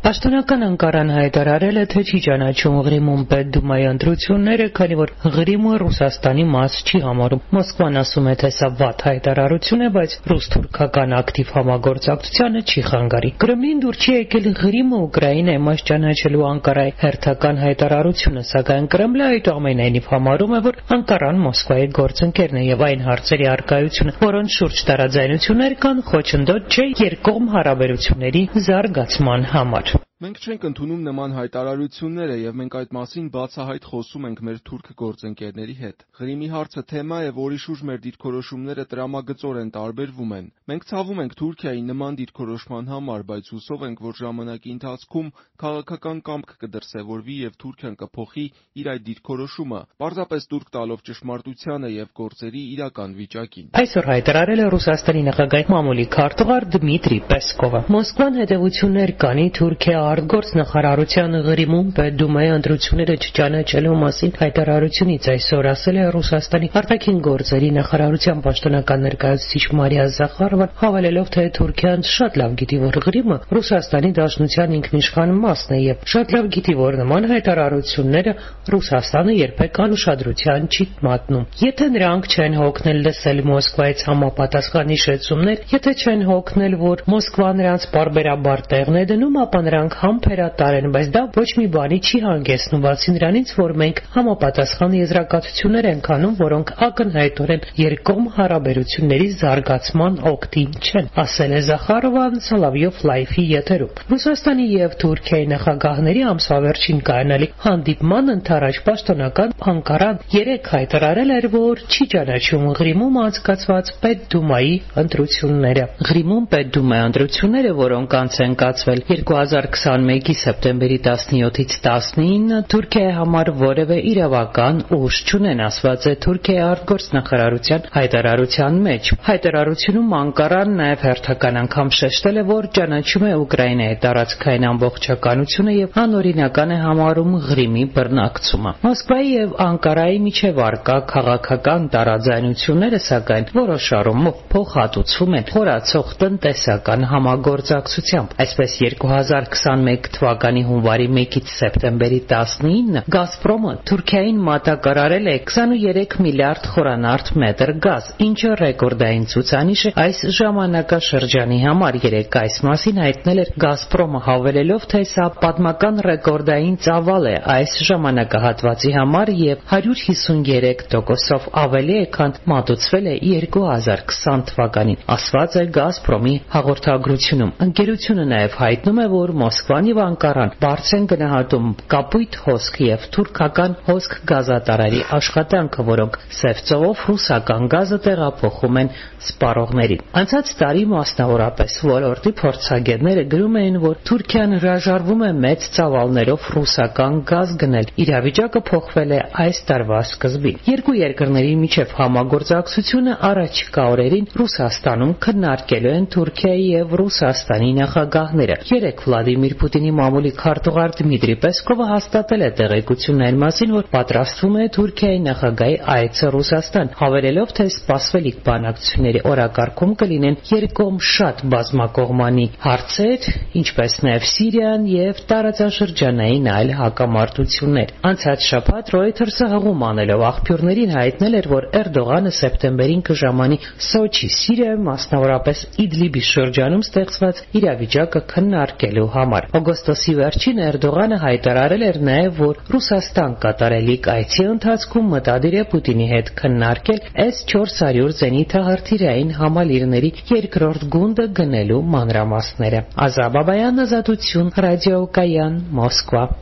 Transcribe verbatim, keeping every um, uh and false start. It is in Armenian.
Պաշտոնական Անկարան հայտարարել է, թե չի ճանաչում Ղրիմում պետդումայի ընտրությունները, քանի որ Ղրիմը Ռուսաստանի մաս չի համարում։ Մոսկվան ասում է, թե սա վատ հայտարարություն է, բայց ռուս-թուրքական ակտիվ համագործակցությանը չի խանգարի։ Կրեմլին դուր չի եկել Ղրիմը Ուկրաինայի մաս ճանաչելու Անկարայի հերթական հայտարարությունը, սակայն Կրեմլը այդուամենայնիվ համարում է, որ Անկարան Մոսկվայի գործընկերն է եւ այն հարցերի առկայությունը, որոնց շուրջ տարաձայնություններ կան, խոչընդոտ չէ երկկողմ հարաբերությունների զարգացման համար։ Մենք չենք ընդունում նման հայտարարությունները եւ մենք այդ մասին բացահայտ խոսում ենք մեր թուրք գործընկերների հետ։ Ղրիմի հարցը թեմա է, որի շուրջ մեր դիրքորոշումները տրամագծորեն տարբերվում են։ Մենք ցավում ենք Թուրքիայի նման դիրքորոշման համար, բայց հուսով ենք, որ ժամանակի ընթացքում քաղաքական կամք կդրսևորվի եւ Թուրքիան կփոխի իր այդ դիրքորոշումը, պարզապես տուրք տալով ճշմարտությանը եւ գործերի իրական վիճակին։ Այսօր հայտարարել է Ռուսաստանի նախագահի մամուլի քարտուղար Դմիտրի Պեսկովը։ Մոսկվան հետևություններ կանի Թուրքիա արտգործնախարարության Ղրիմում պետդումայի ընտրությունները չճանաչելու մասին հայտարարությունից այսօր ասել է Ռուսաստանի արտաքին գործերի նախարարության պաշտոնական ներկայացուցիչ Մարիա Զախարովան, հավելելով, թե Թուրքիան շատ լավ գիտի, որ Ղրիմը Ռուսաստանի Դաշնության ինքնիշխան մասն է եւ շատ լավ գիտի, որ նման հայտարարությունները Ռուսաստանը երբեք անուշադրության չի մատնում։ Եթե նրանք չեն հոգնել լսել Մոսկվայից համապատասխան հիշեցումներ, եթե չեն հոգնել, որ Մոսկվան նրանց պարբերաբար տեղն է դնում, ապա նրանք համբերատար են, բայց դա ոչ մի բանի չի հանգեցնում, բացի նրանից, որ մենք համապատասխան եզրակացություններ ենք անում, որոնք ակնհայտորեն երկկողմ հարաբերությունների զարգացման օգտին չեն, ասել է Զախարովան Սոլովյով լայվի եթերում։ Ռուսաստանի եւ Թուրքիայի նախագահների ամսվա կայանալի հանդիպման ընթരാճ պաշտոնական Անկարան երեկ հայտարարել էր, որ չի ճանաչում Ղրիմում անցկացված պետդումայի ընտրությունները։ Ղրիմում պետդումայի ընտրությունները, որոնք անց են կացվել երկու հազար քսաներկու սեպտեմբերի տասնյոթից տասնինը, Թուրքիայի համար որևէ իրավական ուժ չունեն, ասված է Թուրքիայի արտգործնախարարության հայտարարության մեջ։ Հայտարարությունում Անկարան նաև հերթական անգամ շեշտել է, որ ճանաչում է Ուկրաինայի տարածքային ամբողջականությունը եւ անօրինական է համարում Ղրիմի բռնակցումը։ Մոսկվայի եւ Անկարայի միջև առկա քաղաքական տարաձայնությունները, սակայն, որոշ առումով փոխհատուցվում են խորացող տնտեսական համագործակցությամբ։ Այսպես երկու հազար քսաներկու թվականի հունվարի մեկից սեպտեմբերի տասնինը Գազպրոմը Թուրքիային մատակարարել է քսաներեք միլիարդ խորանարդ մետր գազ, ինչը ռեկորդային ցուցանիշ է այս ժամանակաշրջանի համար։ Երեկ այս մասին հայտնել էր Գազպրոմը, հավելելով, թե սա պատմական ռեկորդային ծավալ է այս ժամանակահատվածի համար եւ հարյուր հիսուներեք տոկոսով ավելի է, քան մատուցվել է երկու հազար քսան թվականին, ասված է Գազպրոմի հաղորդագրությունում։ Ընկերությունը նաև հայտնում է, որ Մոսկվան եւ Անկարան բարձր են գնահատում կապույտ հոսք եւ թուրքական հոսք գազատարարի աշխատանքը, որոնք սև ծովով ռուսական գազը տեղափոխում են սպառողներին։ Անցած տարի մասնավորապես ոլորտի փորձագետները գրում էին, որ Թուրքիան հրաժարվում է մեծ ծավալներով ռուսական գազ գնել։ Իրավիճակը փոխվել է այս տարվա սկզբին։ Երկու երկրների միջև համագործակցությունը առաջիկա օրերին Ռուսաստանում քննարկելու են Թուրքիայի եւ Ռուսաստանի նախագահները։ Երեկ Վլադիմիր Պուտինի մամուլի քարտուղար Դմիտրի Պեսկովը հաստատել է տեղեկություններ մասին, որ պատրաստվում է Թուրքիայի նախագահի այցը Ռուսաստան, հավելելով, թե սպասվելիք բանակցությունների օրակարգում կլինեն երկկողմ շատ բազմակողմանի հարցեր, ինչպես նաև Սիրիան եւ տարածաշրջանային այլ հակամարտություններ։ Անցած շաբաթ Reuters-ը հղում անելով աղբյուրներին հայտնել էր, որ Էրդողանը սեպտեմբերին կժամանի Սոչի, Սիրիայում, մասնավորապես Իդլիբի շրջանում ստեղծված իրավիճակը քննարկելու համար։ Օգոստոսի վերջին Էրդողանը հայտարարել էր նաև, որ Ռուսաստան կատարելիք այցի ընթացքում մտադիր է Պուտինի հետ քննարկել էս չորս հարյուր զենիթահրթիռային համալիրների երկրորդ գունդը գնելու մանրամասները։ Ազա Բաբայան, Ազատություն, Ռադիոկայան, Մոսկվա։